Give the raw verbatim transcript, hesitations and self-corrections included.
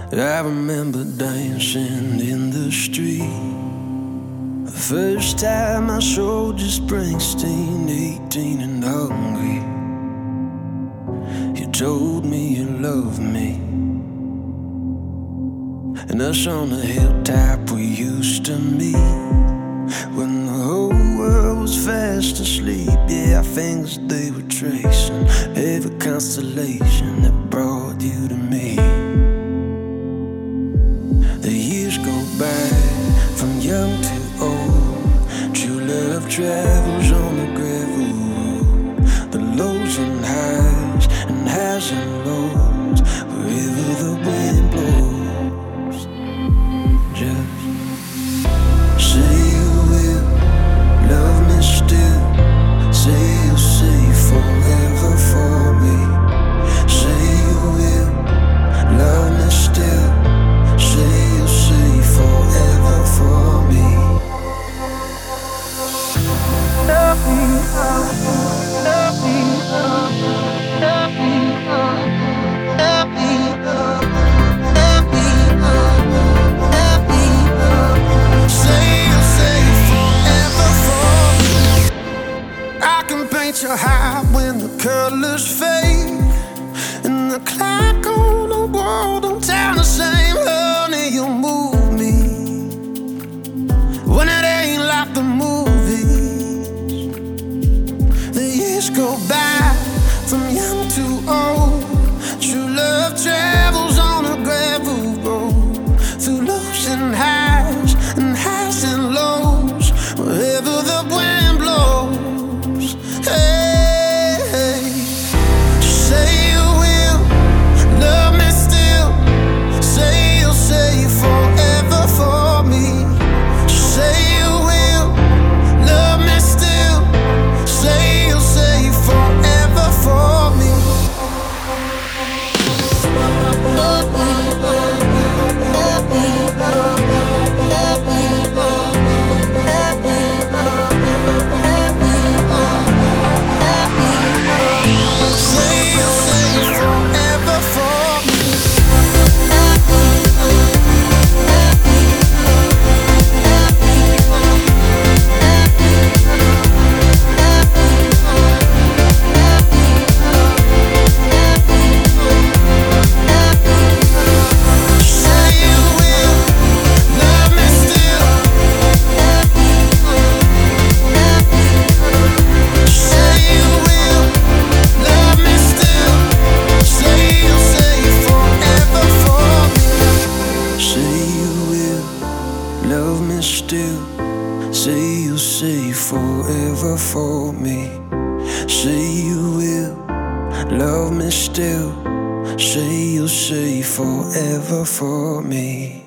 I remember dancing in the street. The first time I saw just Springsteen, eighteen and hungry. You told me you loved me, and us on the hilltop we used to meet. When the whole world was fast asleep, yeah, our fingers they were tracing every constellation that brought you to me. The years go by from young to old. True love travels on the gravel road. The lows and highs and highs and lows, wherever the wind blows. Just say you will love me still. Say you'll say forever for me. Say you will love me still. Say you'll say forever for me. Love me, love me, love me, love me, love me, love me, love me. Say you'll say forever for me. I can paint your heart when the colors fade, and the clock on the wall don't tell the same. Honey, you move me when it ain't like the movies. The years go by from young to old. True love travels on a gravel road, through lows and highs and highs and lows, wherever the wind blows. Hey, hey. Say you will love me still. Say you'll say forever for me. Say you will love me still. Say you'll say forever for me. Say you'll say forever for me. Say you will love me still. Say you will love me still. Say you'll say forever for me. Say you will love me still. Say you'll say forever for me. Say you will love me still. Say you'll say forever for me.